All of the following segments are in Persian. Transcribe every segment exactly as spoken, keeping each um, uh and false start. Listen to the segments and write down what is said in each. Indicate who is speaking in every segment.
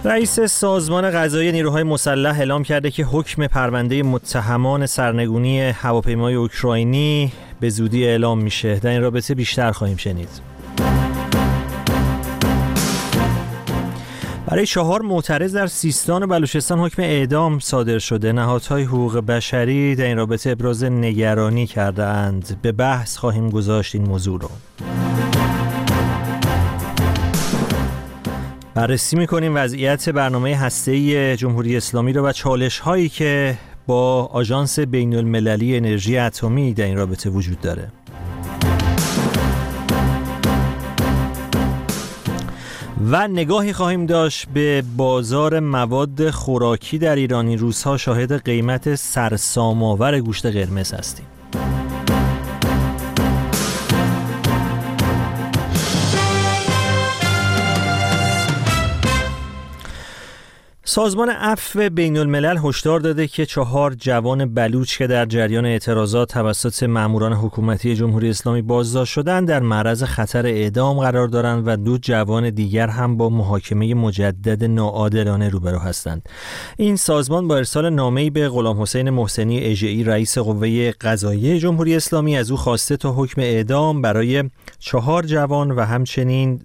Speaker 1: رئیس سازمان قضایی نیروهای مسلح اعلام کرده که حکم پرونده متهمان سرنگونی هواپیمای اوکراینی به زودی اعلام میشه. در این رابطه بیشتر خواهیم شنید. برای چهار معترض در سیستان و بلوچستان حکم اعدام صادر شده. نهادهای حقوق بشری در این رابطه ابراز نگرانی کرده‌اند. به بحث خواهیم گذاشت این موضوع رو. بررسی می‌کنیم وضعیت برنامه هسته‌ای جمهوری اسلامی رو و چالش‌هایی که با آژانس بین‌المللی انرژی اتمی در این رابطه وجود داره. و نگاهی خواهیم داشت به بازار مواد خوراکی در ایران. این روزها شاهد قیمت سرسام‌آور گوشت قرمز هستیم. سازمان عفو بین‌الملل هشدار داده که چهار جوان بلوچ که در جریان اعتراضات توسط ماموران حکومتی جمهوری اسلامی بازداشت شدند در معرض خطر اعدام قرار دارند و دو جوان دیگر هم با محاکمه مجدد ناعادلانه روبرو هستند. این سازمان با ارسال نامه‌ای به غلام حسین محسنی اژه‌ای رئیس قوه قضاییه جمهوری اسلامی از او خواسته تا حکم اعدام برای چهار جوان و همچنین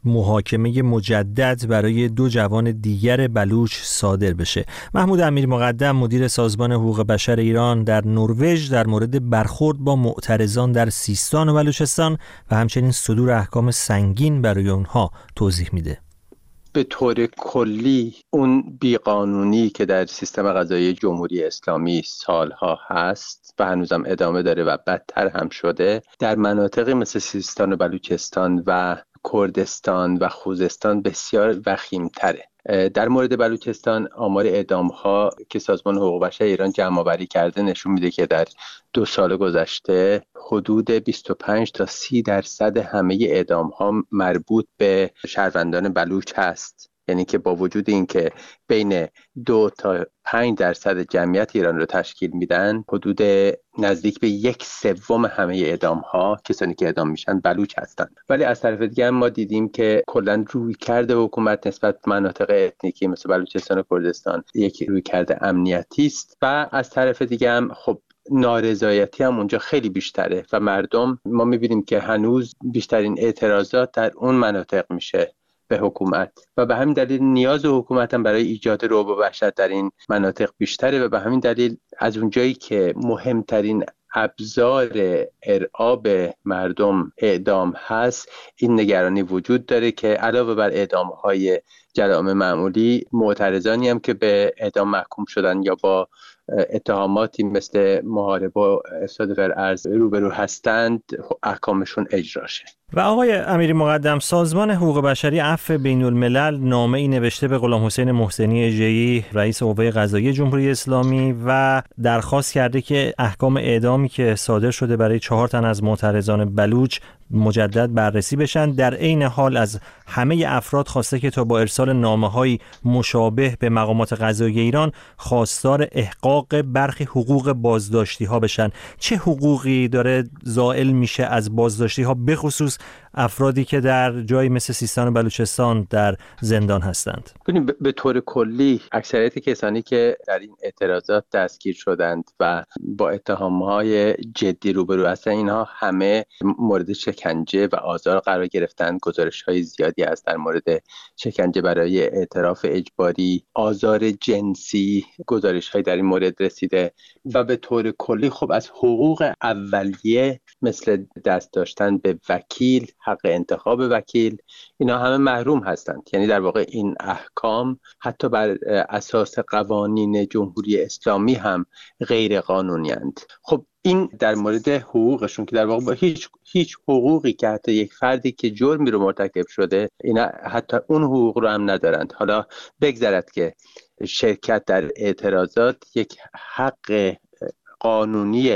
Speaker 1: محاکمه مجدد برای دو جوان دیگر بلوچ صادر بشه. محمود امیر مقدم مدیر سازمان حقوق بشر ایران در نروژ در مورد برخورد با معترضان در سیستان و بلوچستان و همچنین صدور احکام سنگین برای اونها توضیح میده.
Speaker 2: به طور کلی اون بیقانونی که در سیستم قضایی جمهوری اسلامی سالها هست و هنوزم ادامه داره و بدتر هم شده، در مناطقی مثل سیستان و بلوچستان و کردستان و خوزستان بسیار وخیم‌تره. در مورد بلوچستان آمار اعدام‌ها که سازمان حقوق بشر ایران جمع‌آوری کرده نشون میده که در دو سال گذشته حدود بیست و پنج تا سی درصد همه اعدام‌ها مربوط به شهروندان بلوچ هست. یعنی که با وجود این که بین دو تا پنج درصد جمعیت ایران رو تشکیل میدن، حدود نزدیک به یک سوم همه اعدام ها کسانی که اعدام میشن بلوچ هستند. ولی از طرف دیگه ما دیدیم که کلا روی کرده حکومت نسبت به مناطق اتنیکی مثل بلوچستان و کردستان یک روی کرده امنیتی است و از طرف دیگه هم خب نارضایتی هم اونجا خیلی بیشتره و مردم ما میبینیم که هنوز بیشترین اعتراضات در اون مناطق میشه به حکومت و به همین دلیل نیاز حکومت هم برای ایجاد رعب و وحشت در این مناطق بیشتره و به همین دلیل از اونجایی که مهمترین ابزار ارعاب مردم اعدام هست، این نگرانی وجود داره که علاوه بر اعدام‌های جرائم معمولی، معترضانی هم که به اعدام محکوم شدن یا با اتهاماتی مثل محاربه و افساد فرعرض روبرو هستند احکامشون اجرا شه.
Speaker 1: و آقای امیری مقدم، سازمان حقوق بشری عفو بین‌الملل نامه‌ای نوشته به غلام حسین محسنی اژه‌ای رئیس قوه قضاییه جمهوری اسلامی و درخواست کرده که احکام اعدامی که صادر شده برای چهار تن از معترضان بلوچ مجدد بررسی بشن. در عین حال از همه افراد خواسته که تا با ارسال نامه‌های مشابه به مقامات قضایی ایران خواستار احقاق برخی حقوق بازداشتی‌ها بشن. چه حقوقی داره زائل میشه از بازداشتی‌ها، به خصوص افرادی که در جایی مثل سیستان و بلوچستان در زندان هستند؟
Speaker 2: ببینید به طور کلی اکثریت کسانی که در این اعتراضات دستگیر شدند و با اتهام‌های جدی روبرو هستند، اینها همه مورد شکنجه و آزار قرار گرفتند. گزارش‌های زیادی است در مورد شکنجه برای اعتراف اجباری، آزار جنسی، گزارش‌های در این مورد رسیده و به طور کلی خب از حقوق اولیه مثل دست داشتن به وکیل، حق انتخاب وکیل، اینا همه محروم هستند. یعنی در واقع این احکام حتی بر اساس قوانین جمهوری اسلامی هم غیر قانونی اند. خب این در مورد حقوقشون که در واقع با هیچ هیچ حقوقی که حتی یک فردی که جرمی رو مرتکب شده اینا حتی اون حقوق رو هم ندارند. حالا بگذرد که شرکت در اعتراضات یک حق قانونی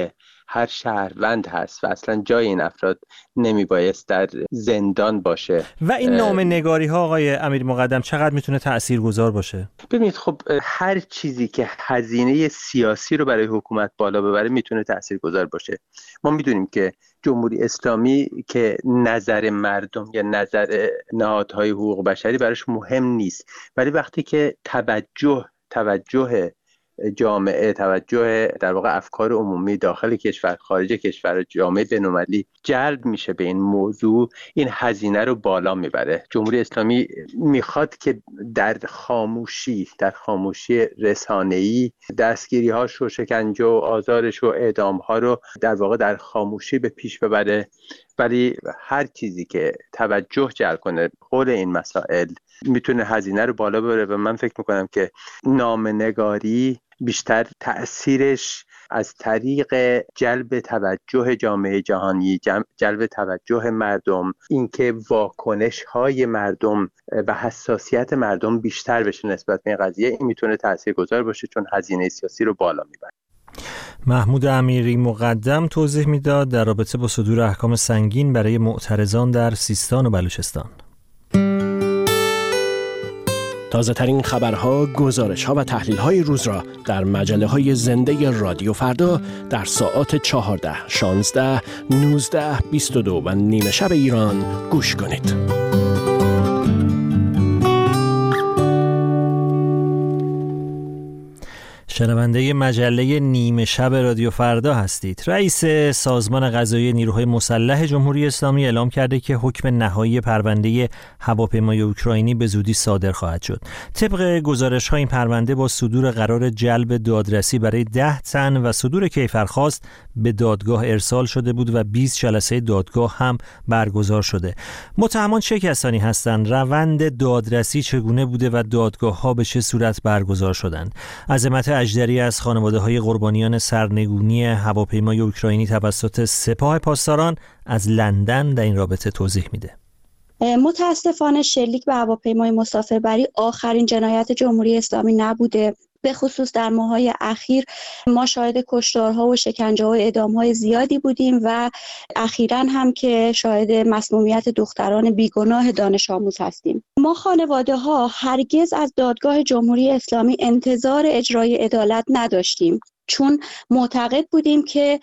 Speaker 2: هر شهروند هست و اصلا جای این افراد نمیبایست در زندان باشه.
Speaker 1: و این نامه‌نگاری ها آقای امیر مقدم چقدر میتونه تاثیرگذار باشه؟
Speaker 2: ببینید خب هر چیزی که هزینه سیاسی رو برای حکومت بالا ببره میتونه تاثیرگذار باشه. ما میدونیم که جمهوری اسلامی که نظر مردم یا نظر نهادهای حقوق بشری براش مهم نیست، ولی وقتی که توجه توجه جامعه، توجه در واقع افکار عمومی داخل کشور، خارج کشور، جامعه بین‌المللی جلب میشه به این موضوع، این هزینه رو بالا میبره. جمهوری اسلامی میخواد که در خاموشی در خاموشی رسانه‌ای دستگیری‌هاش و شکنجه و آزارش و اعدام‌ها رو در واقع در خاموشی به پیش ببره، ولی هر چیزی که توجه جلب کنه حول این مسائل میتونه هزینه رو بالا ببره و من فکر میکنم که نامه‌نگاری بیشتر تأثیرش از طریق جلب توجه جامعه جهانی، جلب توجه مردم، اینکه واکنش‌های مردم و حساسیت مردم بیشتر بشه نسبت به این قضیه، این میتونه تاثیرگذار باشه چون هزینه سیاسی رو بالا میبره.
Speaker 1: محمود امیری مقدم توضیح میداد در رابطه با صدور احکام سنگین برای معترضان در سیستان و بلوچستان.
Speaker 3: تازه ترین خبرها، گزارش‌ها و تحلیل‌های روز را در مجله‌های زنده رادیو فردا در ساعات چهارده، شانزده، نوزده، بیست و دو و نیمه شب ایران گوش کنید.
Speaker 1: شنونده مجله نیمه شب رادیو فردا هستید. رئیس سازمان قضایی نیروهای مسلح جمهوری اسلامی اعلام کرده که حکم نهایی پرونده هواپیمای اوکراینی به زودی صادر خواهد شد. طبق گزارش‌ها این پرونده با صدور قرار جلب دادرسی برای ده تن و صدور کیفرخواست به دادگاه ارسال شده بود و بیست جلسه دادگاه هم برگزار شده. متهمان چه کسانی هستند؟ روند دادرسی چگونه بوده و دادگاه‌ها به چه صورت برگزار شدند؟ عظمت اژدری از خانواده‌های قربانیان سرنگونی هواپیمای اوکراینی توسط سپاه پاسداران از لندن در این رابطه توضیح میده.
Speaker 4: متاسفانه شلیک به هواپیمای مسافربری آخرین جنایت جمهوری اسلامی نبوده. به خصوص در ماه‌های اخیر ما شاهد کشتارها و شکنجه‌ها و اعدام‌های زیادی بودیم و اخیراً هم که شاهد مسمومیت دختران بیگناه دانش آموز هستیم. ما خانواده‌ها هرگز از دادگاه جمهوری اسلامی انتظار اجرای عدالت نداشتیم، چون معتقد بودیم که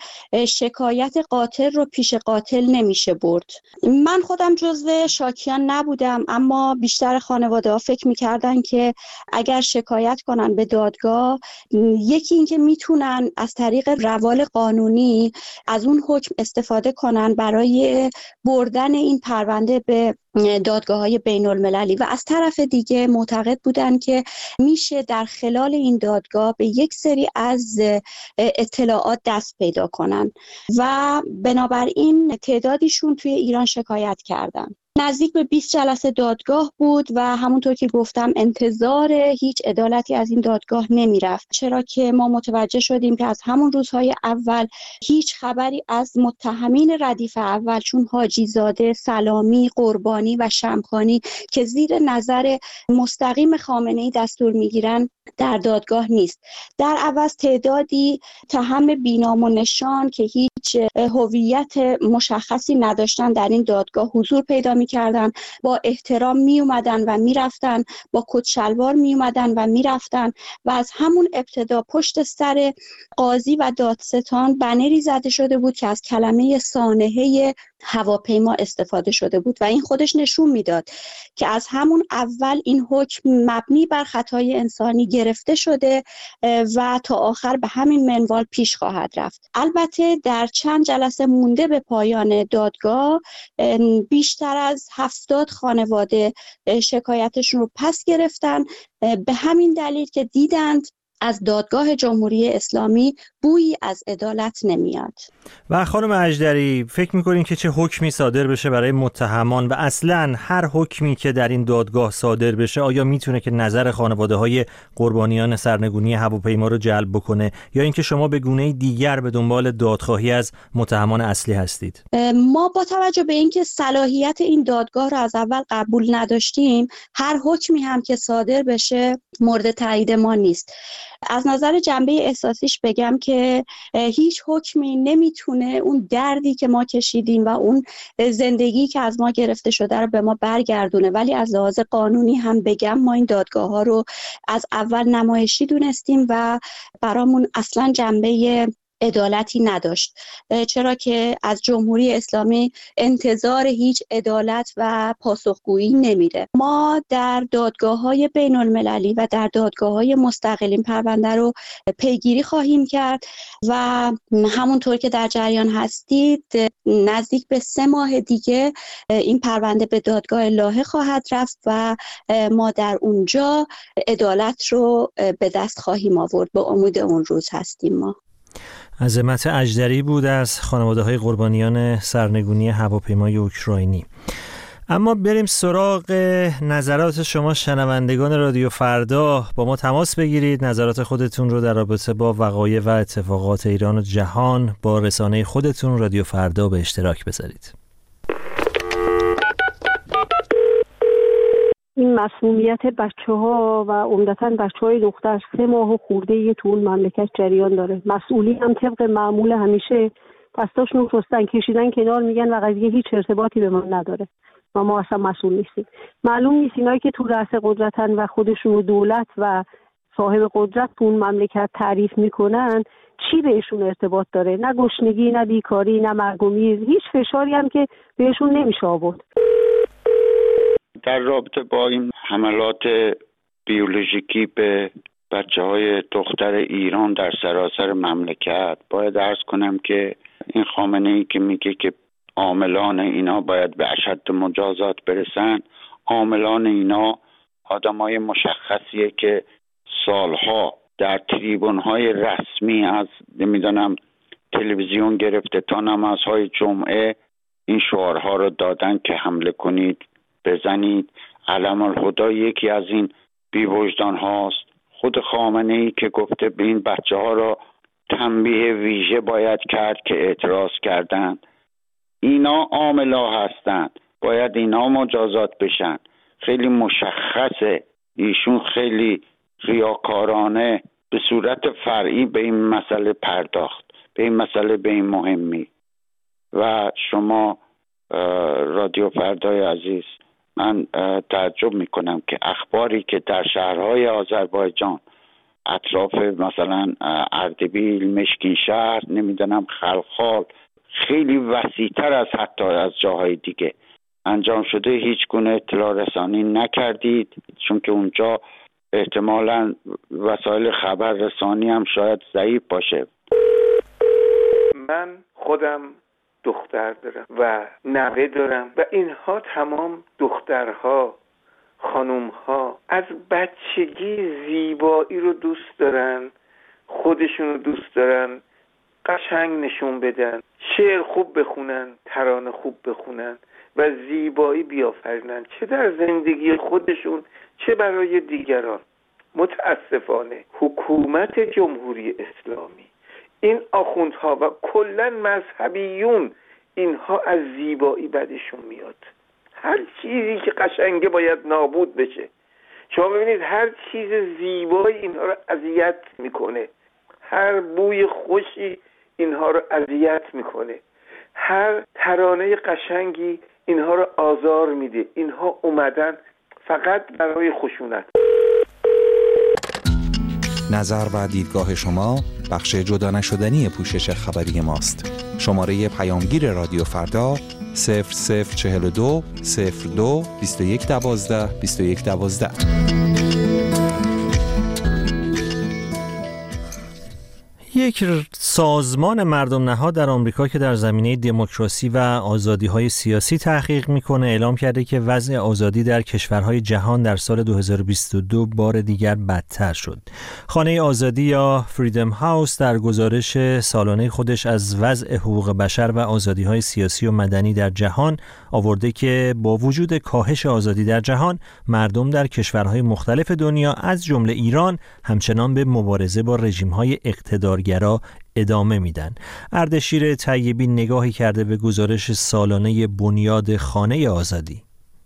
Speaker 4: شکایت قاتل رو پیش قاتل نمیشه برد. من خودم جزو شاکیان نبودم، اما بیشتر خانواده ها فکر میکردن که اگر شکایت کنن به دادگاه، یکی این که میتونن از طریق روال قانونی از اون حکم استفاده کنن برای بردن این پرونده به دادگاه‌های بین المللی و از طرف دیگه معتقد بودن که میشه در خلال این دادگاه به یک سری از اطلاعات دست پیدا کنن و بنابراین تعدادیشون توی ایران شکایت کردن. نزدیک به بیست جلسه دادگاه بود و همونطور که گفتم انتظار هیچ عدالتی از این دادگاه نمی رفت، چرا که ما متوجه شدیم که از همون روزهای اول هیچ خبری از متهمین ردیف اول چون حاجی زاده، سلامی، قربانی و شمخانی که زیر نظر مستقیم خامنه‌ای دستور می گیرن در دادگاه نیست. در عوض تعدادی متهم بی‌نام و نشان که هیچ هویت مشخصی نداشتن در این دادگاه حضور پیدا می‌کردن، با احترام می اومدن و میرفتن، با کت شلوار می اومدن و میرفتن و از همون ابتدا پشت سر قاضی و دادستان بنری زده شده بود که از کلمه سانحه هواپیما استفاده شده بود و این خودش نشون میداد که از همون اول این حکم مبنی بر خطای انسانی گرفته شده و تا آخر به همین منوال پیش خواهد رفت. البته در چند جلسه مونده به پایان دادگاه بیشتر از هفتاد خانواده شکایتشون رو پس گرفتن، به همین دلیل که دیدند از دادگاه جمهوری اسلامی بویی از عدالت نمیاد.
Speaker 1: و خانم اژدری فکر می‌کنین که چه حکمی صادر بشه برای متهمان و اصلاً هر حکمی که در این دادگاه صادر بشه آیا میتونه که نظر خانواده‌های قربانیان سرنگونی هواپیما رو جلب بکنه یا اینکه شما به گونه‌ای دیگر به دنبال دادخواهی از متهمان اصلی هستید؟
Speaker 4: ما با توجه به اینکه صلاحیت این دادگاه رو از اول قبول نداشتیم، هر حکمی هم که صادر بشه مورد تایید ما نیست. از نظر جنبه احساسیش بگم که هیچ حکمی نمیتونه اون دردی که ما کشیدیم و اون زندگی که از ما گرفته شده رو به ما برگردونه، ولی از لحاظ قانونی هم بگم ما این دادگاه ها رو از اول نمایشی دونستیم و برامون اصلا جنبه عدالتی نداشت، چرا که از جمهوری اسلامی انتظار هیچ عدالت و پاسخگویی نمیره. ما در دادگاه‌های بین المللی و در دادگاه‌های مستقلین پرونده رو پیگیری خواهیم کرد و همونطور که در جریان هستید نزدیک به سه ماه دیگه این پرونده به دادگاه لاهه خواهد رفت و ما در اونجا عدالت رو به دست خواهیم آورد. به امید اون روز هستیم ما.
Speaker 1: عظمت اژدری بود از خانواده‌های قربانیان سرنگونی هواپیمای اوکراینی. اما بریم سراغ نظرات شما شنوندگان رادیو فردا. با ما تماس بگیرید، نظرات خودتون رو در رابطه با وقایع و اتفاقات ایران و جهان با رسانه خودتون رادیو فردا به اشتراک بذارید.
Speaker 5: این مسئولیت بچه ها و عمدتاً بچه های دختر سه ماه و خورده یه تو اون مملکت جریان داره. مسئولی هم طبق معمول همیشه دستاشون رستن کشیدن کنار میگن و قضیه هیچ ارتباطی به ما نداره و ما اصلا مسئول نیستیم. معلوم نیست اینایی که تو رأس قدرتن و خودشون رو دولت و صاحب قدرت تو اون مملکت تعریف میکنن چی بهشون ارتباط داره؟ نه گشنگی، نه بیکاری، نه مرگ و میر، هیچ فشاری هم که بهشون نمیشه آورد.
Speaker 6: در رابطه با این حملات بیولوژیکی به بچه های دختر ایران در سراسر مملکت باید عرض کنم که این خامنه‌ای که میگه که عاملان اینا باید به اشد مجازات برسن، عاملان اینا آدمای مشخصیه که سالها در تریبون‌های رسمی از نمیدونم تلویزیون گرفته تا نمازهای جمعه این شعارها رو دادن که حمله کنید، بزنید. علم الهدی یکی از این بی‌وجدان هاست. خود خامنه‌ای که گفته به این بچه ها را تنبیه ویژه باید کرد که اعتراض کردند. اینا عاملا هستند، باید اینا مجازات بشن. خیلی مشخصه ایشون خیلی ریاکارانه به صورت فرعی به این مسئله پرداخت، به این مسئله به این مهمی. و شما رادیو فردای عزیز، من تعجب میکنم که اخباری که در شهرهای آذربایجان اطراف مثلا اردبیل، مشکین شهر، نمیدونم خلخال، خیلی وسیع‌تر از حتی از جاهای دیگه انجام شده، هیچ گونه اطلاع رسانی نکردید، چون که اونجا احتمالاً وسایل خبر رسانی هم شاید ضعیف باشه.
Speaker 7: من خودم دختر دارم و نوه دارم و اینها تمام دخترها، خانومها از بچگی زیبایی رو دوست دارن، خودشون رو دوست دارن، قشنگ نشون بدن، شعر خوب بخونن، ترانه خوب بخونن و زیبایی بیافرینن، چه در زندگی خودشون چه برای دیگران. متاسفانه حکومت جمهوری اسلامی، این آخوندها و کلا مذهبیون، اینها از زیبایی بدشون میاد. هر چیزی که قشنگه باید نابود بشه. شما ببینید هر چیز زیبایی اینها رو اذیت میکنه، هر بوی خوشی اینها رو اذیت میکنه، هر ترانه قشنگی اینها رو آزار میده. اینها اومدن فقط برای خشونت.
Speaker 8: نظر و دیدگاه شما بخش جدا نشدنی پوشش خبری ماست. شماره پیامگیر رادیو فردا صفر صفر چهل و دو صفر دو بیست و یک دوازده بیست و یک دوازده.
Speaker 1: یک سازمان مردم نهاد در آمریکا که در زمینه دموکراسی و آزادی‌های سیاسی تحقیق می‌کنه اعلام کرده که وضع آزادی در کشورهای جهان در سال دو هزار و بیست و دو بار دیگر بدتر شد. خانه آزادی یا فریدم هاوس در گزارش سالانه خودش از وضع حقوق بشر و آزادی‌های سیاسی و مدنی در جهان آورده که با وجود کاهش آزادی در جهان، مردم در کشورهای مختلف دنیا از جمله ایران همچنان به مبارزه با رژیم‌های اقتدارگرا ادامه میدن. اردشیر طیبی نگاهی کرده به گزارش سالانه بنیاد خانه آزادی.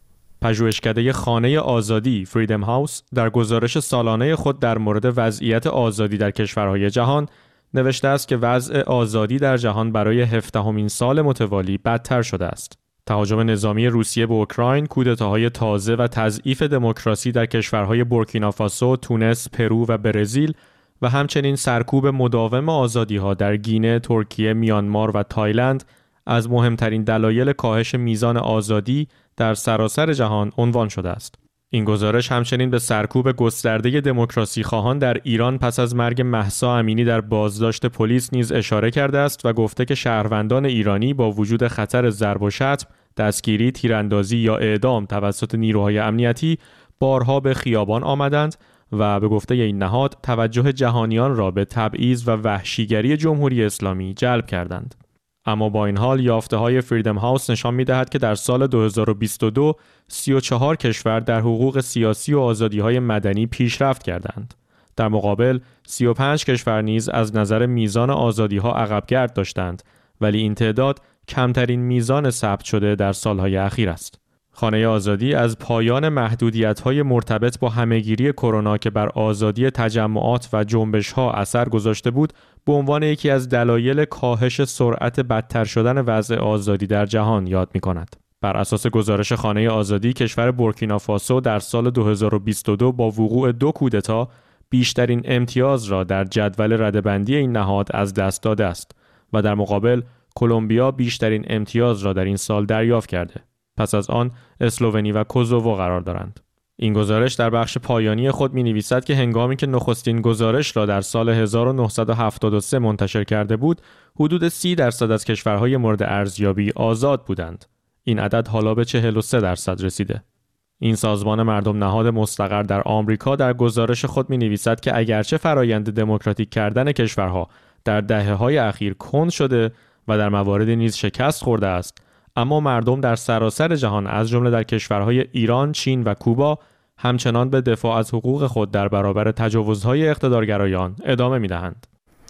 Speaker 9: پژوهشکده خانه آزادی فریدم هاوس در گزارش سالانه خود در مورد وضعیت آزادی در کشورهای جهان نوشته است که وضع آزادی در جهان برای هفدهمین سال متوالی بدتر شده است. تهاجم نظامی روسیه به اوکراین، کودتاهای تازه و تضعیف دموکراسی در کشورهای بورکینافاسو، تونس، پرو و برزیل و همچنین سرکوب مداوم آزادی‌ها در گینه، ترکیه، میانمار و تایلند از مهمترین دلایل کاهش میزان آزادی در سراسر جهان عنوان شده است. این گزارش همچنین به سرکوب گسترده دموکراسی خواهان در ایران پس از مرگ مهسا امینی در بازداشت پلیس نیز اشاره کرده است و گفته که شهروندان ایرانی با وجود خطر ضرب و شتم، دستگیری، تیراندازی یا اعدام توسط نیروهای امنیتی بارها به خیابان آمدند و به گفته این نهاد توجه جهانیان را به تبعیض و وحشیگری جمهوری اسلامی جلب کردند. اما با این حال یافته‌های فریدم هاوس نشان می‌دهد که در سال دو هزار و بیست و دو سی و چهار کشور در حقوق سیاسی و آزادی‌های مدنی پیشرفت کردند. در مقابل سی و پنج کشور نیز از نظر میزان آزادی‌ها عقب‌گرد داشتند، ولی این تعداد کمترین میزان ثبت شده در سال‌های اخیر است. خانه آزادی از پایان محدودیت‌های مرتبط با همه‌گیری کرونا که بر آزادی تجمعات و جنبش‌ها اثر گذاشته بود، به عنوان یکی از دلایل کاهش سرعت بدتر شدن وضع آزادی در جهان یاد می‌کند. بر اساس گزارش خانه آزادی، کشور بورکینافاسو در سال دو هزار و بیست و دو با وقوع دو کودتا بیشترین امتیاز را در جدول رده‌بندی این نهاد از دست داده است و در مقابل کلمبیا بیشترین امتیاز را در این سال دریافت کرده. پس از آن اسلوونی و کوزوو قرار دارند. این گزارش در بخش پایانی خود می‌نویسد که هنگامی که نخستین گزارش را در سال هزار و نهصد و هفتاد و سه منتشر کرده بود، حدود سی درصد از کشورهای مورد ارزیابی آزاد بودند. این عدد حالا به چهل و سه درصد رسیده. این سازمان مردم نهاد مستقر در آمریکا در گزارش خود می‌نویسد که اگرچه فرایند دموکراتیک کردن کشورها در دهه‌های اخیر کند شده و در مواردی نیز شکست خورده است، اما مردم در سراسر جهان از جمله در کشورهای ایران، چین و کوبا همچنان به دفاع از حقوق خود در برابر تجاوزهای اقتدارگرایان ادامه می‌دهند.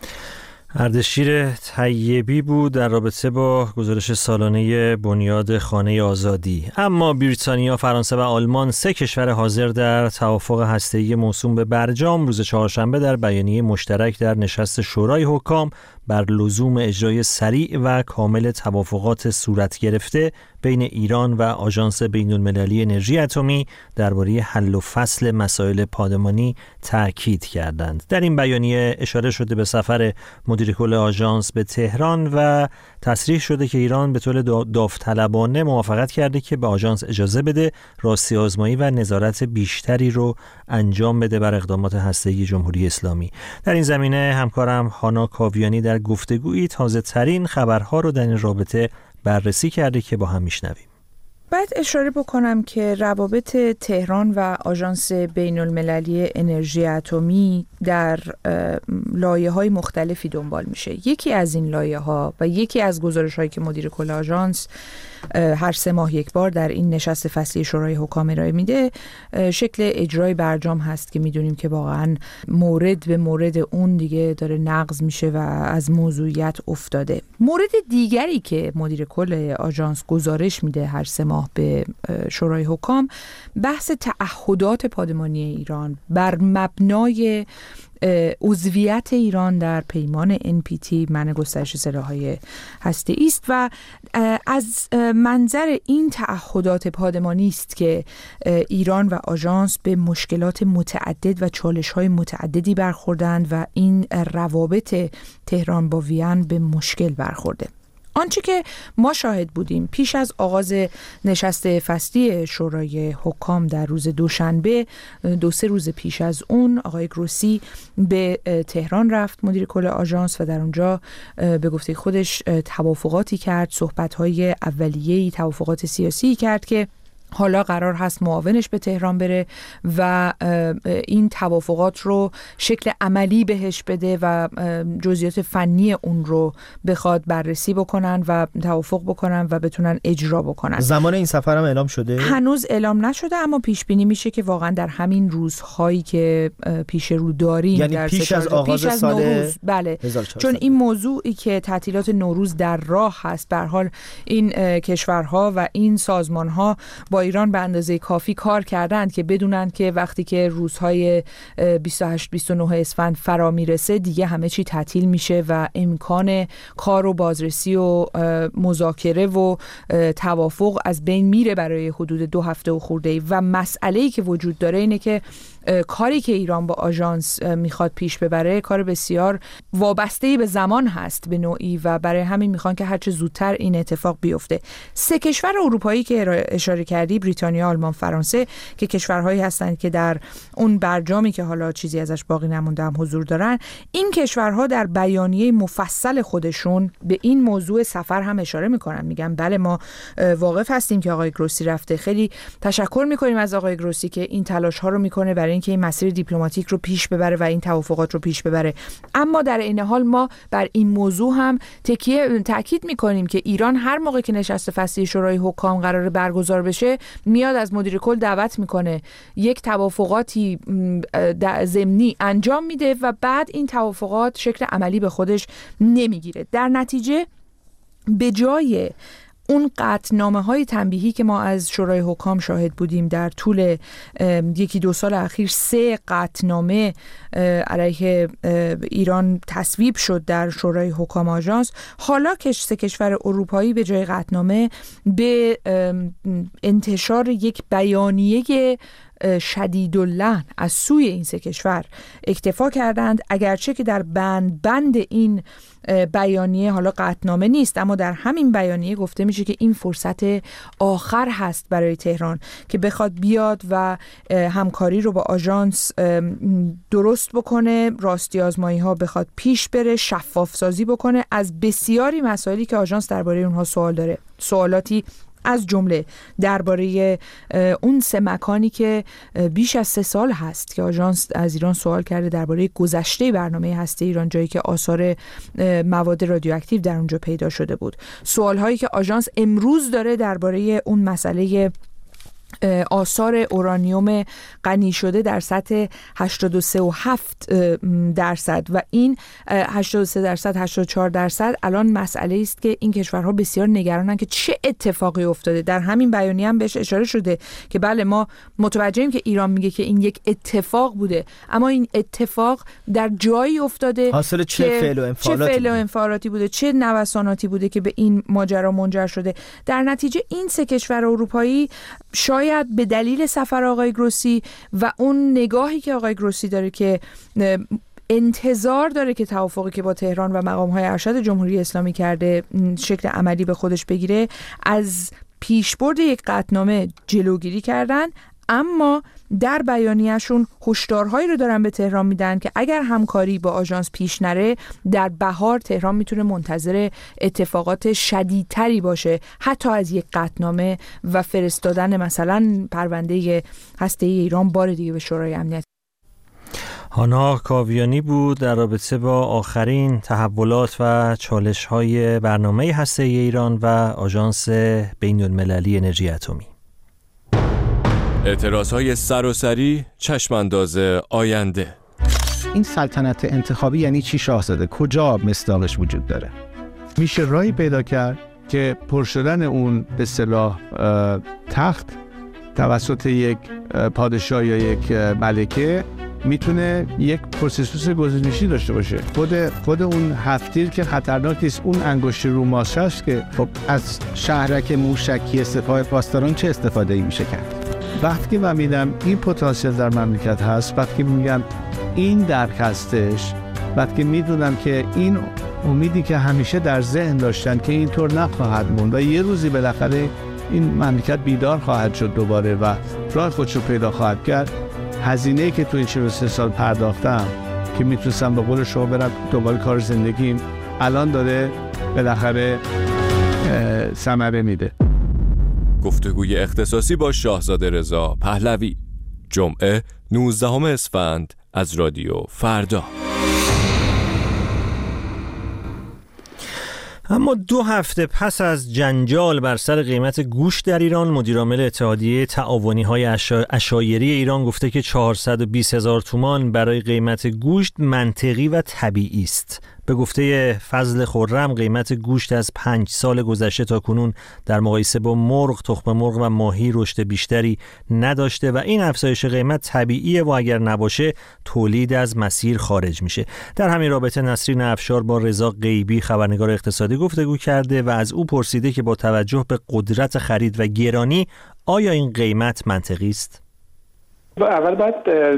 Speaker 1: اردشیر طیبی بود در رابطه با گزارش سالانه بنیاد خانه آزادی. اما بریتانیا، فرانسه و آلمان، سه کشور حاضر در توافق هسته‌ای موسوم به برجام، روز چهارشنبه در بیانیه مشترک در نشست شورای حکام بر لزوم اجرای سریع و کامل توافقات صورت گرفته بین ایران و آژانس بین‌المللی انرژی اتمی درباره حل و فصل مسائل پادمانی تاکید کردند. در این بیانیه اشاره شده به سفر مدیر کل آژانس به تهران و تصریح شده که ایران به طور داوطلبانه موافقت کرده که به آژانس اجازه بده راستی آزمایی و نظارت بیشتری رو انجام بده بر اقدامات هسته‌ای جمهوری اسلامی. در این زمینه همکارم هانا کاویانی در گفتگویی تازه ترین خبرها رو در این رابطه بررسی کرده که با هم میشنویم.
Speaker 10: باید اشاره بکنم که روابط تهران و آژانس بین‌المللی انرژی اتمی در لایه‌های مختلفی دنبال میشه. یکی از این لایه‌ها و یکی از گزارش‌هایی که مدیر کل آژانس هر سه ماه یک بار در این نشست فصلی شورای حکام ارائه میده، شکل اجرای برجام هست که میدونیم که واقعا مورد به مورد اون دیگه داره نقض میشه و از موضوعیت افتاده. مورد دیگری که مدیر کل آژانس گزارش میده هر سه ماه به شورای حکام، بحث تعهدات پادمانی ایران بر مبنای عضویت ایران در پیمان ان پی تی، منع گسترش سلاح‌های هسته‌ای است و از منظر این تعهدات پادمانی است که ایران و آژانس به مشکلات متعدد و چالش‌های متعددی برخوردند و این روابط تهران با وین به مشکل برخورده. آنچه که ما شاهد بودیم پیش از آغاز نشست فصلی شورای حکام در روز دوشنبه، دو سه روز پیش از اون آقای گروسی به تهران رفت، مدیر کل آژانس، و در اونجا به گفته خودش توافقاتی کرد، صحبت‌های اولیه‌ای، توافقات سیاسی کرد که حالا قرار هست معاونش به تهران بره و این توافقات رو شکل عملی بهش بده و جزئیات فنی اون رو بخواد بررسی بکنن و توافق بکنن و بتونن اجرا بکنن.
Speaker 11: زمان این سفر هم اعلام شده؟
Speaker 10: هنوز اعلام نشده، اما پیش بینی میشه که واقعا در همین روزهایی که پیش رو داریم،
Speaker 11: یعنی
Speaker 10: در
Speaker 11: پیش از آغاز
Speaker 10: پیش از
Speaker 11: سال
Speaker 10: نوروز. بله، چون این موضوعی که تعطیلات نوروز در راه هست، به هر حال این کشورها و این سازمانها با با ایران به اندازه کافی کار کردند که بدونن که وقتی که روزهای بیست و هشت بیست و نه اسفند فرا میرسه دیگه همه چی تعطیل میشه و امکان کار و بازرسی و مذاکره و توافق از بین میره برای حدود دو هفته و خورده. و مسئله‌ای که وجود داره اینه که کاری که ایران با آژانس میخواد پیش ببره کار بسیار وابسته‌ای به زمان هست به نوعی و برای همین میخوان که هرچه زودتر این اتفاق بیفته. سه کشور اروپایی که اشاره کردی، بریتانیا، آلمان، فرانسه، که کشورهایی هستند که در اون برجامی که حالا چیزی ازش باقی نمونده هم حضور دارن، این کشورها در بیانیه مفصل خودشون به این موضوع سفر هم اشاره میکنن. میگن بله ما واقف هستیم که آقای گروسی رفته، خیلی تشکر میکنیم از آقای گروسی که این تلاش ها رو میکنه برای اینکه این مسیر دیپلماتیک رو پیش ببره و این توافقات رو پیش ببره، اما در این حال ما بر این موضوع هم تکیه تاکید میکنیم که ایران هر موقع که نشست فصلی شورای حکام قرار برگزار بشه میاد از مدیر کل دعوت میکنه، یک توافقاتی ضمنی انجام میده و بعد این توافقات شکل عملی به خودش نمیگیره. در نتیجه به جای اون قطعنامه های تنبیهی که ما از شورای حکام شاهد بودیم در طول یکی دو سال اخیر، سه قطعنامه علیه ایران تصویب شد در شورای حکام آژانس، حالا که سه کشور اروپایی به جای قطعنامه به انتشار یک بیانیه شدیداللحن از سوی این سه کشور اکتفا کردند، اگرچه که در بند بند این بیانیه حالا قطعنامه نیست، اما در همین بیانیه گفته میشه که این فرصت آخر هست برای تهران که بخواد بیاد و همکاری رو با آژانس درست بکنه، راستی آزمایی ها بخواد پیش بره، شفاف سازی بکنه از بسیاری مسائلی که آژانس درباره اونها سوال داره، سوالاتی از جمله درباره اون سه مکانی که بیش از سه سال هست که آژانس از ایران سوال کرده درباره گذشته برنامه هسته ایران، جایی که آثار مواد رادیواکتیو در اونجا پیدا شده بود، سوال هایی که آژانس امروز داره درباره اون مسئله آثار اورانیوم غنی شده در سطح هشتاد و سه و هفت درصد و این هشتاد و سه درصد هشتاد و چهار درصد الان مسئله است که این کشورها بسیار نگرانن که چه اتفاقی افتاده. در همین بیانیه هم بهش اشاره شده که بله ما متوجهیم که ایران میگه که این یک اتفاق بوده، اما این اتفاق در جایی افتاده
Speaker 11: حاصل چه فعل و انفعالاتی
Speaker 10: چه فعل و انفعالاتی بوده، چه نوساناتی بوده که به این ماجرا منجر شده. در نتیجه این سه کشور اروپایی شاید به دلیل سفر آقای گروسی و اون نگاهی که آقای گروسی داره که انتظار داره که توافقی که با تهران و مقام‌های ارشد جمهوری اسلامی کرده شکل عملی به خودش بگیره، از پیشبرد یک قطعنامه جلوگیری کردن، اما در بیانیه‌شون هشدارهایی رو دارن به تهران میدن که اگر همکاری با آژانس پیش نره در بهار تهران میتونه منتظر اتفاقات شدیدتری باشه، حتی از یک قطعنامه و فرستادن مثلا پرونده هسته‌ای ایران بار دیگه به شورای امنیت.
Speaker 1: هانا کاویانی بود در رابطه با آخرین تحولات و چالش‌های برنامه هسته‌ای ایران و آژانس بین‌المللی انرژی اتمی.
Speaker 12: اعتراضهای سراسری، چشمانداز آینده.
Speaker 13: این سلطنت انتخابی یعنی چی شاهزاده؟ کجا مصداقش وجود داره؟ میشه راهی پیدا کرد که پر شدن اون به اصطلاح تخت توسط یک پادشاه یا یک ملکه میتونه یک پروسسوس گزینشی داشته باشه. خود خود اون هفتیر که خطرناک نیست، اون انگشت روماش هست که خب از شهرک موشکی سپاه پاسداران چه استفاده ای میشه کرد. وقتی که من میدم این پتانسیل در مملکت هست، وقتی که میگم این درک هستش، وقتی که میدونم که این امیدی که همیشه در ذهن داشتن که اینطور نخواهد موند و یه روزی بالاخره این مملکت بیدار خواهد شد دوباره و راه خودشو پیدا خواهد کرد، هزینه‌ای که تو این چهل و سه سال پرداختم که میتونستم به قول شما برم دنبال کار زندگیم، الان داره بالاخره ثمره میده.
Speaker 12: گفتگوی اختصاصی با شاهزاده رضا پهلوی، جمعه نوزدهم اسفند از رادیو فردا.
Speaker 1: اما دو هفته پس از جنجال بر سر قیمت گوشت در ایران، مدیرعامل اتحادیه تعاونی‌های عشایری ایران گفته که چهارصد و بیست هزار تومان برای قیمت گوشت منطقی و طبیعی است. به گفته فضل خرم قیمت گوشت از پنج سال گذشته تا کنون در مقایسه با مرغ، تخم مرغ و ماهی رشد بیشتری نداشته و این افزایش قیمت طبیعیه و اگر نباشه تولید از مسیر خارج میشه. در همین رابطه نسرین افشار با رضا غیبی خبرنگار اقتصادی گفتگو کرده و از او پرسیده که با توجه به قدرت خرید و گرانی آیا این قیمت منطقی است؟
Speaker 11: اول باید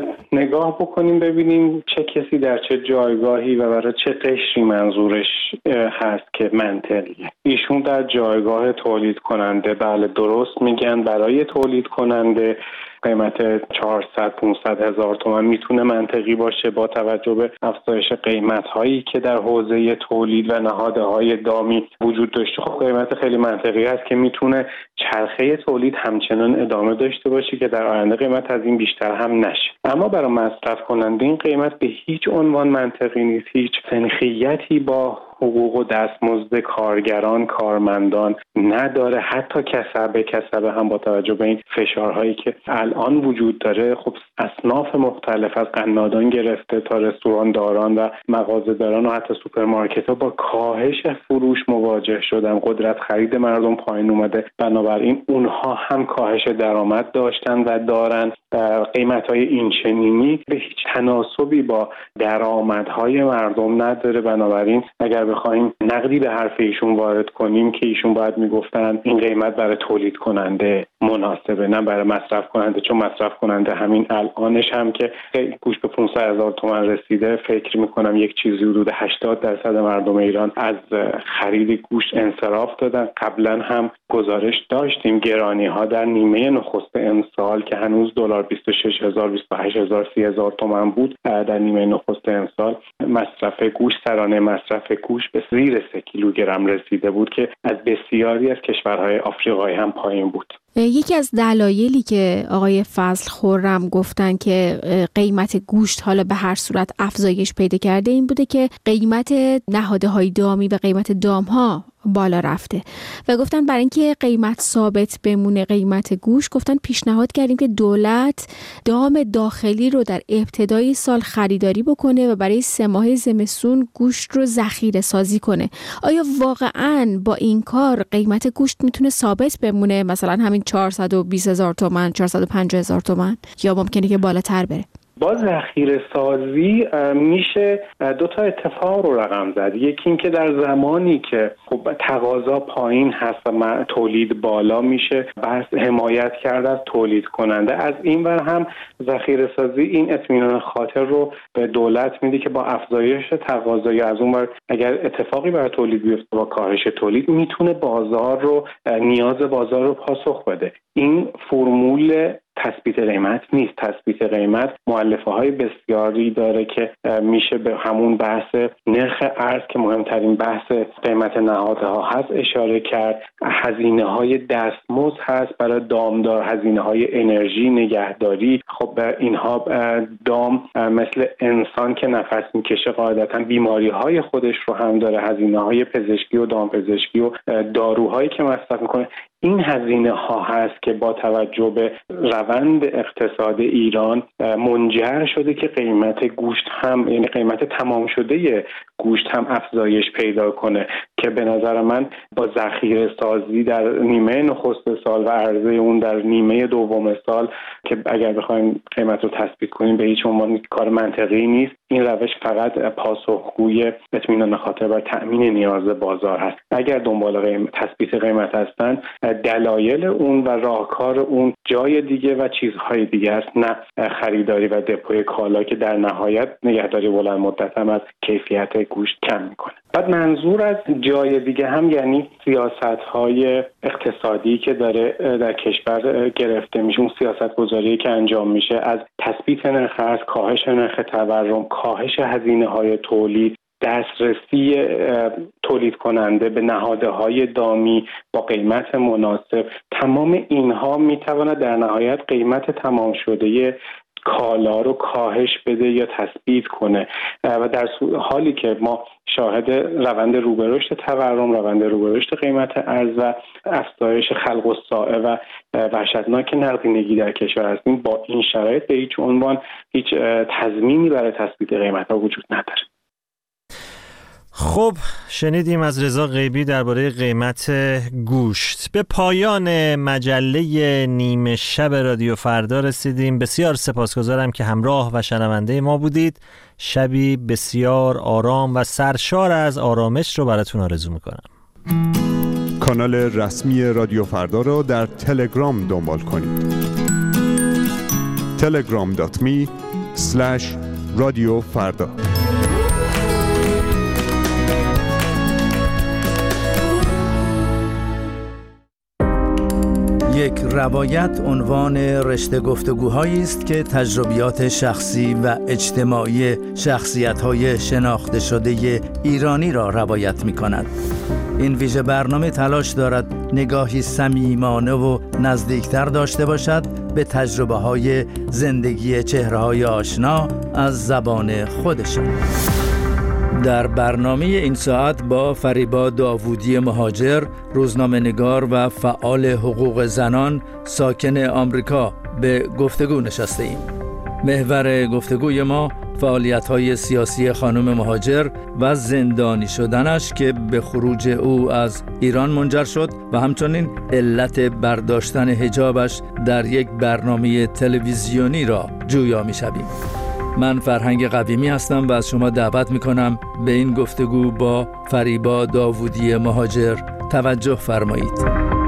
Speaker 11: نگاه بکنیم ببینیم چه کسی در چه جایگاهی و برای چه قشری منظورش هست که منطقیه. ایشون در جایگاه تولید کننده بله درست میگن، برای تولید کننده قیمت چهارصد پانصد هزار تومان میتونه منطقی باشه با توجه به افزایش قیمت هایی که در حوزه تولید و نهادهای دامی وجود داشته. خب قیمت خیلی منطقی است که میتونه چرخه تولید همچنان ادامه داشته باشه که در آینده قیمت از این بیشتر هم نشه. اما برای مصرف کننده این قیمت به هیچ عنوان منطقی نیست، هیچ سنخیتی با حقوق و دستمزد کارگران، کارمندان نداره. حتی کسبه کسبه هم با توجه به این فشارهایی که الان وجود داره، خب اصناف مختلف از قنادان گرفته تا رستورانداران و مغازه‌داران و حتی سوپرمارکت‌ها با کاهش فروش مواجه شدن. قدرت خرید مردم پایین اومده، بنابراین اونها هم کاهش درآمد داشتن و دارن. قیمت‌های این چنینی به هیچ تناسبی با درآمدهای مردم نداره. بنابراین اگر بخوایم نقدی به حرف ایشون وارد کنیم که ایشون باید میگفتن این قیمت برای تولید کننده مناسبه نه برای مصرف کننده، چون مصرف کننده همین الانش هم که گوشت به پانصد هزار تومان رسیده، فکر میکنم یک چیزی حدود هشتاد درصد مردم ایران از خرید گوشت انصراف دادن. قبلا هم گزارش داشتیم گرانی ها در نیمه نخست امسال که هنوز دلار بیست و شش هزار بیست و هشت هزار سی هزار تومان بود، در نیمه نخست امسال مصرف گوشت سرانه مصرف گوشت به زیر سه کیلوگرم رسیده بود که از بسیاری از کشورهای آفریقایی هم پایین بود.
Speaker 14: یکی از دلایلی که آقای فضل خرم گفتن که قیمت گوشت حالا به هر صورت افزایش پیدا کرده این بوده که قیمت نهادهای دامی و قیمت دامها بالا رفته و گفتن برای اینکه قیمت ثابت بمونه قیمت گوشت، گفتن پیشنهاد کردیم که دولت دام داخلی رو در ابتدای سال خریداری بکنه و برای سه ماه زمستون گوشت رو ذخیره سازی کنه. آیا واقعاً با این کار قیمت گوشت میتونه ثابت بمونه، مثلا همین چهارصد و بیست هزار تومان، چهارصد و پنجاه هزار تومان، یا ممکنه که بالاتر بره؟
Speaker 11: با ذخیره سازی میشه دو تا اتفاق رو رقم زد. یکی این که در زمانی که خب تقاضا پایین هست و تولید بالا میشه، بس حمایت کرده از تولید کننده. از این ور هم ذخیره سازی این اطمینان خاطر رو به دولت میده که با افزایش تقاضا یا از اون ور اگر اتفاقی برای تولید بیفته با کاهش تولید میتونه بازار رو نیاز بازار رو پاسخ بده. این فرمول تثبیت قیمت نیست. تثبیت قیمت مؤلفه های بسیاری داره که میشه به همون بحث نرخ ارز که مهمترین بحث قیمت نهادها هست اشاره کرد. هزینه های دستمزد هست برای دامدار، هزینه های انرژی، نگهداری. خب اینها دام مثل انسان که نفس میکشه قاعدتا بیماری های خودش رو هم داره، هزینه های پزشکی و دامپزشکی و داروهایی که مصرف میکنه. این هزینه ها هست که با توجه به روند اقتصاد ایران منجر شده که قیمت گوشت هم، یعنی قیمت تمام شده گوشت هم افزایش پیدا کنه که به نظر من با ذخیره سازی در نیمه نخست سال و عرضه اون در نیمه دوم سال که اگر بخوایم قیمت رو تثبیت کنیم به هیچ عنوان کار منطقی نیست. این روش فقط پاسخگوی اطمینان خاطر بر تأمین نیاز بازار هست. اگر دنبال قیمت تثبیت قیمت هستن، دلایل اون و راهکار اون جای دیگه و چیزهای دیگه است، نه خریداری و دپوی کالا که در نهایت نگهداری بلند مدت هم از کیفیت گوشت کم میکنه. بعد منظور از جای دیگه هم یعنی سیاست‌های اقتصادی که داره در کشور گرفته میشه، اون سیاست گذاری که انجام میشه از تثبیت نرخ ارز، کاهش نرخ تورم، کاهش هزینه‌های تولید، دسترسی تولید کننده به نهادهای دامی با قیمت مناسب. تمام اینها میتواند در نهایت قیمت تمام شده کالا رو کاهش بده یا تثبیت کنه و در حالی که ما شاهد روند رو به رشد تورم، روند رو به رشد قیمت ارز و افزایش خلق الساعه و وحشتناک نقدینگی در کشور هستیم، با این شرایط به هیچ عنوان هیچ تضمینی برای تثبیت قیمت ها وجود نداره.
Speaker 1: خب شنیدیم از رضا غیبی درباره قیمت گوشت. به پایان مجله نیمه شب رادیو فردا رسیدیم. بسیار سپاسگزارم که همراه و شنونده ما بودید. شبی بسیار آرام و سرشار از آرامش رو براتون آرزو میکنم.
Speaker 15: کانال رسمی رادیو فردا رو در تلگرام دنبال کنید. تلگرام دات می اسلش رادیو فردا.
Speaker 16: یک روایت عنوان رشته گفتگوهایی است که تجربیات شخصی و اجتماعی شخصیت‌های شناخته شده ایرانی را روایت می‌کند. این ویژه برنامه تلاش دارد نگاهی صمیمانه و نزدیکتر داشته باشد به تجربه‌های زندگی چهره‌های آشنا از زبان خودشان. در برنامه این ساعت با فریبا داوودی مهاجر، روزنامه‌نگار و فعال حقوق زنان ساکن آمریکا به گفتگو نشسته ایم. محور گفتگوی ما فعالیت‌های سیاسی خانم مهاجر و زندانی شدنش که به خروج او از ایران منجر شد و همچنین علت برداشتن حجابش در یک برنامه تلویزیونی را جویا می‌شویم. من فرهنگ قویمی هستم و از شما دعوت میکنم به این گفتگو با فریبا داوودی مهاجر توجه فرمایید.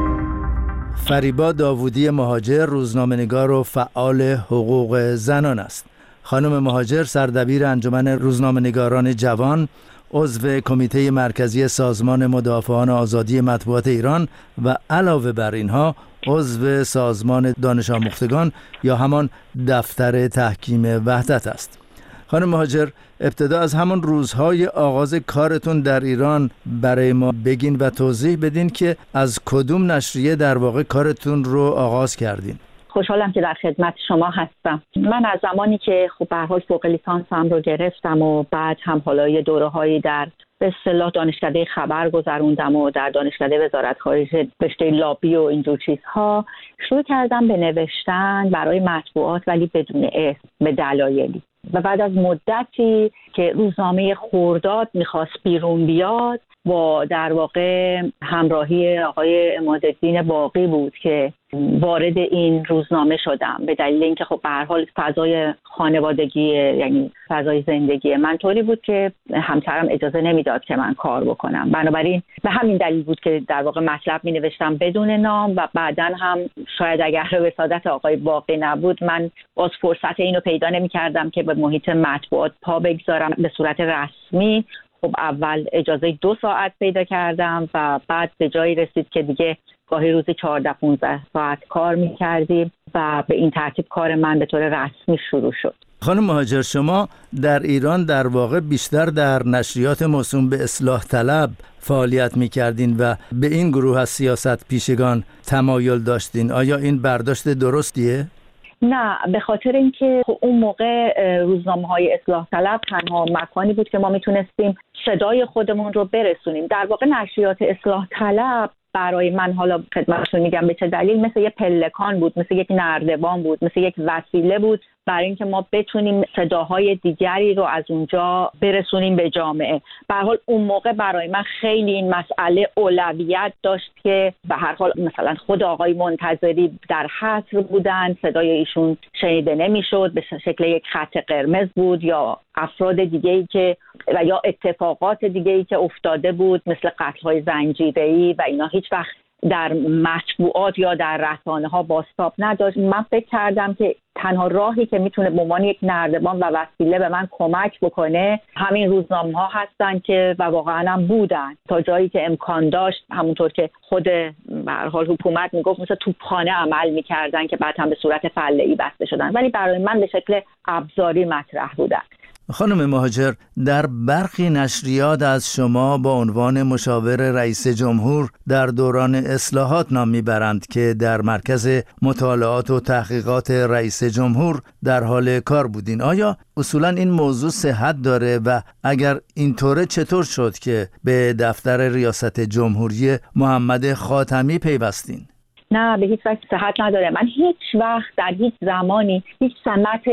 Speaker 16: فریبا داوودی مهاجر روزنامه‌نگار و فعال حقوق زنان است. خانم مهاجر سردبیر انجمن روزنامه‌نگاران جوان، عضو کمیته مرکزی سازمان مدافعان آزادی مطبوعات ایران و علاوه بر اینها عضو سازمان دانش آموختگان یا همان دفتر تحکیم وحدت است. خانم مهاجر، ابتدا از همون روزهای آغاز کارتون در ایران برای ما بگین و توضیح بدین که از کدوم نشریه در واقع کارتون رو آغاز کردین.
Speaker 17: خوشحالم که در خدمت شما هستم. من از زمانی که خب به هر حال فوق لیسانسم رو گرفتم و بعد هم حالا یه دوره‌هایی در به اصطلاح دانشکده خبر گذروندم و در دانشکده وزارت خارجه رشته لابی و اینجور چیزها، شروع کردم به نوشتن برای مطبوعات ولی بدون اسم، به دلایلی. و بعد از مدتی که روزنامه خرداد میخواست بیرون بیاد و در واقع همراهی آقای عمادالدین باقی بود که وارد این روزنامه شدم، به دلیل اینکه خب به هر حال فضای خانوادگی، یعنی فضای زندگی من طوری بود که همسرم اجازه نمیداد که من کار بکنم. بنابراین به همین دلیل بود که در واقع مطلب می نوشتم بدون نام و بعداً هم شاید اگر وسادت آقای باقی نبود من باز فرصت اینو پیدا نمی کردم که به محیط مطبوعات پا بگذارم به صورت رسمی. خب اول اجازه دو ساعت پیدا کردم و بعد به جایی رسید که دیگه گاهی روزی چهارده پانزده ساعت کار می‌کردیم و به این ترتیب کار من به طور رسمی شروع شد.
Speaker 16: خانم مهاجر، شما در ایران در واقع بیشتر در نشریات موسوم به اصلاح طلب فعالیت می‌کردین و به این گروه از سیاست پیشگان تمایل داشتین. آیا این برداشت درستیه؟
Speaker 17: نه، به خاطر اینکه اون موقع روزنامه‌های اصلاح طلب تنها مکانی بود که ما میتونستیم صدای خودمون رو برسونیم. در واقع نشریات اصلاح طلب برای من، حالا خدمتتون میگم به چه دلیل، مثل یک پلکان بود، مثل یک نردبان بود، مثل یک وسیله بود برای اینکه ما بتونیم صداهای دیگری رو از اونجا برسونیم به جامعه. به هر حال اون موقع برای من خیلی این مسئله اولویت داشت که به هر حال مثلا خود آقای منتظری در حصر بودن، صدای ایشون شنیده نمیشد، به شکل یک خط قرمز بود، یا افراد دیگه‌ای که و یا اتفاقات دیگه‌ای که افتاده بود مثل قتل‌های زنجیره‌ای و اینا هیچ وقت در مطبوعات یا در رسانه‌ها بازتاب نداشت. من فکر کردم که تنها راهی که میتونه به عنوان یک نردبان و وسیله به من کمک بکنه همین روزنامه‌ها هستن که و واقعا هم بودن تا جایی که امکان داشت، همونطور که خود به هر حال حکومت میگفت مثلا توپخانه عمل میکردن که بعد هم به صورت فله‌ای بسته شدن، ولی برای من به شکل ابزاری مطرح بودن.
Speaker 16: خانم مهاجر، در برخی نشریات از شما با عنوان مشاور رئیس جمهور در دوران اصلاحات نام میبرند که در مرکز مطالعات و تحقیقات رئیس جمهور در حال کار بودین. آیا اصولا این موضوع صحت داره و اگر اینطوره چطور شد که به دفتر ریاست جمهوری محمد خاتمی پیوستین؟
Speaker 17: نه، به هیچ وجه صحت نداره. من هیچ وقت در هیچ زمانی هیچ سمت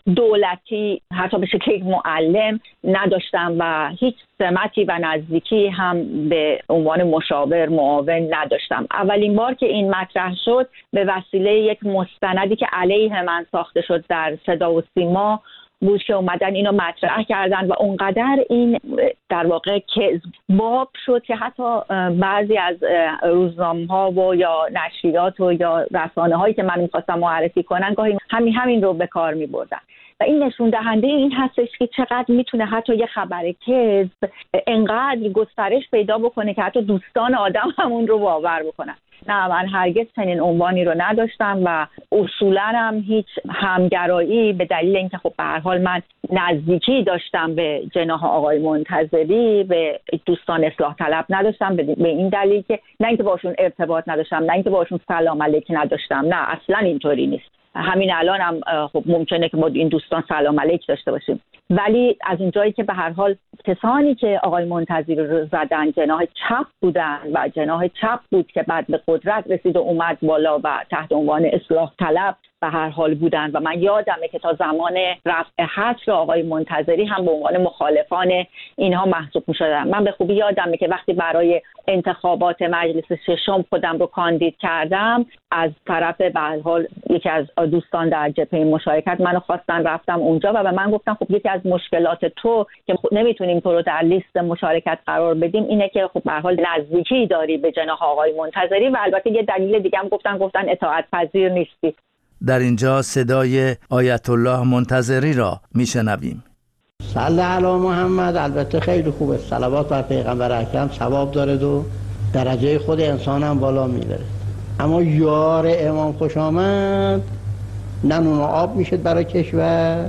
Speaker 17: دولتی حتی به شکل یک معلم نداشتم و هیچ سمتی و نزدیکی هم به عنوان مشاور معاون نداشتم. اولین بار که این مطرح شد به وسیله یک مستندی که علیه من ساخته شد در صدا و سیما بود که اومدن اینو مطرح کردن و اونقدر این در واقع کذب باب شد که حتی بعضی از روزنامه‌ها و یا نشریات و یا رسانه‌هایی که من می‌خواستم معرفی کنن گاهی همین همین رو به کار می‌بردن و این نشون دهنده این هستش که چقدر میتونه حتی یه خبر کذب انقدر گسترش پیدا بکنه که حتی دوستان آدم همون رو باور بکنن. نه، من هرگز چنین عنوانی رو نداشتم و اصولاً هم هیچ همگرایی به دلیل اینکه خب به هر حال من نزدیکی داشتم به جناح آقای منتظری، به دوستان اصلاح طلب نداشتم، به این دلیل که نه اینکه باشون ارتباط نداشتم، نه اینکه باشون سلام علیک نداشتم، نه اصلاً اینطوری نیست. همین الان هم خب ممکنه که ما این دوستان سلام علیک داشته باشیم، ولی از اونجایی که به هر حال کسانی که آقای منتظری رو زدن جناح چپ بودن و جناح چپ بود که بعد به قدرت رسید و اومد بالا و تحت عنوان اصلاح طلب به هر حال بودن و من یادمه که تا زمان رفع حصر آقای منتظری هم به عنوان مخالفان اینها محسوب می‌شدن. من به خوبی یادمه که وقتی برای انتخابات مجلس ششم خودم رو کاندید کردم، از طرف به هر حال یکی از دوستان در جبهه مشارکت منو خواستن، رفتم اونجا و به من گفتن خب یکی از مشکلات تو که نمیتونیم تو رو در لیست مشارکت قرار بدیم اینه که خب به هر حال نزدیکی داری به جناح آقای منتظری و البته یه دلیل دیگه هم گفتن گفتن اطاعت پذیر نیستی.
Speaker 16: در اینجا صدای آیت الله منتظری را میشنویم.
Speaker 18: صلی علی محمد. البته خیلی خوبه، صلوات بر پیغمبر اکرم ثواب داره و درجه خود انسان هم بالا میبره، اما یار امام خوش آمد نه نون و آب میشد برای کشور،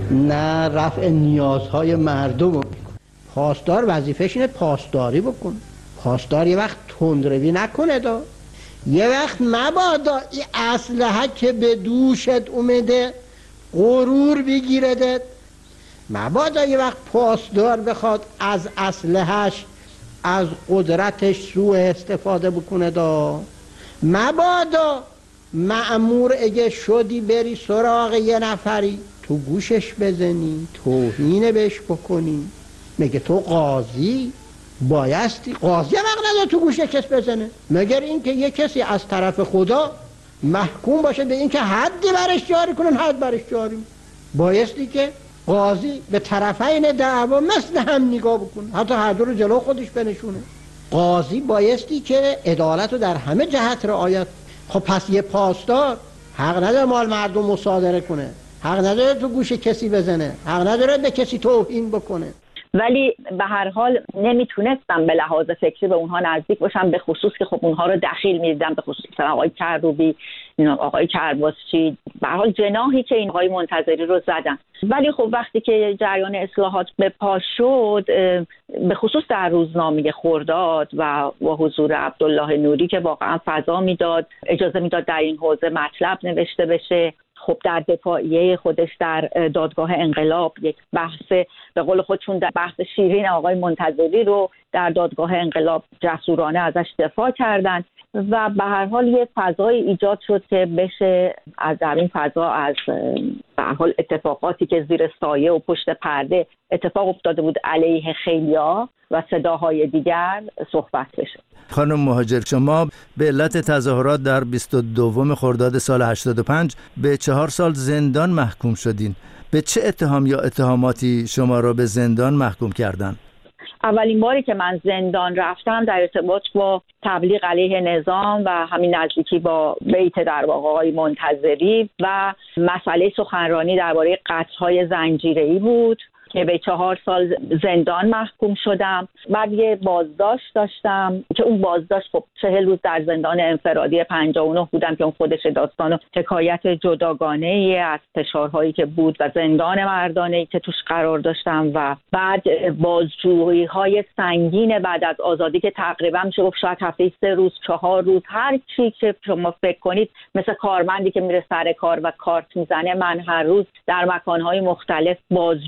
Speaker 18: نه رفع نیازهای مردم رو میکنه. پاسدار وظیفه‌ش اینه پاسداری بکنه. پاسدار یه وقت تندروی نکنه دا، یه وقت مبادا این اسلحه که به دوشت اومده غرور بگیرده، مبادا یه وقت پاسدار بخواد از اسلحهش از قدرتش سوء استفاده بکنه دا، مبادا مأمور اگه شدی بری سراغ یه نفری تو گوشش بزنی، توهین بهش بکنی. میگه تو قاضی بایستی، قاضی وقت نداره تو گوش کس بزنه، مگر اینکه یه کسی از طرف خدا محکوم باشه به اینکه حدی برش جاری کنن، حد برش جاری. بایستی که قاضی به طرفین دعوا مثل هم نگاه بکنه، حتی هر دو رو جلو خودش بنشونه. قاضی بایستی که عدالت رو در همه جهت رعایت. خب پس یه پاسدار حق نداره مال مردم مصادره کنه، حق نداره تو گوش کسی بزنه، حق نداره به کسی توهین بکنه.
Speaker 17: ولی به هر حال نمیتونستم به لحاظ فکری به اونها نزدیک باشم، به خصوص که خب اونها رو دخیل میدیدم، به خصوص آقای کروبی، آقای کرباسچی، به هر حال جناحی که این آقای منتظری رو زدن. ولی خب وقتی که جریان اصلاحات به پا شد، به خصوص در روزنامه خرداد و با حضور عبدالله نوری که واقعا فضا میداد، اجازه میداد در این حوزه مطلب نوشته بشه، خب در دفاعیه خودش در دادگاه انقلاب یک بحث به قول خودشون در بحث شیرین آقای منتظری رو در دادگاه انقلاب جسورانه ازش دفاع کردن و به هر حال یه فضای ایجاد شد که بشه از در این فضا از به هر حال اتفاقاتی که زیر سایه و پشت پرده اتفاق افتاده بود علیه خیلیا و صداهای دیگر صحبت بشه.
Speaker 16: خانم مهاجر، شما به علت تظاهرات در بیست و دوم خرداد سال هشتاد و پنج به چهار سال زندان محکوم شدین. به چه اتهام یا اتهاماتی شما را به زندان محکوم کردن؟
Speaker 17: اولین باری که من زندان رفتم در ارتباط با تبلیغ علیه نظام و همین نزدیکی با بیت در واقع آقای منتظری و مسئله سخنرانی درباره قتل‌های زنجیره‌ای بود که به چهار سال زندان محکوم شدم. بعد یه بازداشت داشتم که اون بازداشت خب چهل روز در زندان انفرادی پنجاه و نه بودم که اون خودش داستان و حکایت جداگانه‌ای از فشارهایی که بود و زندان مردانه‌ای که توش قرار داشتم و بعد بازجویی‌های سنگین بعد از آزادی که تقریبا میشه گفت شاید هفته سه روز چهار روز هر چی که شما فکر کنید، مثل کارمندی که میره سر کار و کارت میزنه، من هر روز در مکان‌های مختلف بازجویی میشه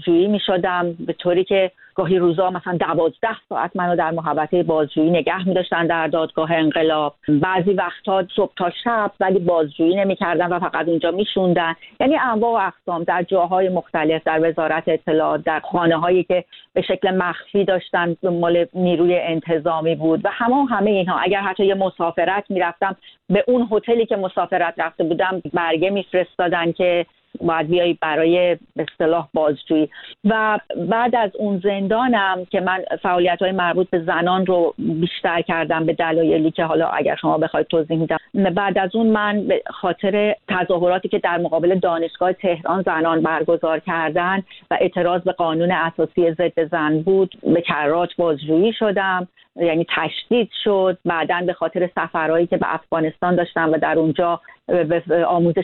Speaker 17: شدم، به طوری که گاهی روزا مثلا دوازده ساعت منو در محوطه بازجویی نگه می‌داشتن در دادگاه انقلاب. بعضی وقتا صبح تا شب ولی بازجویی نمی‌کردن و فقط اونجا میشوندن. یعنی انواع و اقسام در جاهای مختلف، در وزارت اطلاعات، در خانه‌هایی که به شکل مخفی داشتن مال نیروی انتظامی بود و همه همه اینها. اگر حتی یه مسافرت می‌رفتم به اون هتلی که مسافرت رفته بودم برگه می‌فرستادن که باید بیایی برای به اصطلاح بازجویی. و بعد از اون زندانم که من فعالیت‌های مربوط به زنان رو بیشتر کردم به دلایلی که حالا اگر شما بخواید توضیح میدم. بعد از اون من به خاطر تظاهراتی که در مقابل دانشگاه تهران زنان برگزار کردن و اعتراض به قانون اساسی ضد زن بود به کرات بازجویی شدم، یعنی تشدید شد. بعداً به خاطر سفرهایی که به افغانستان داشتم و در اونجا به آموزش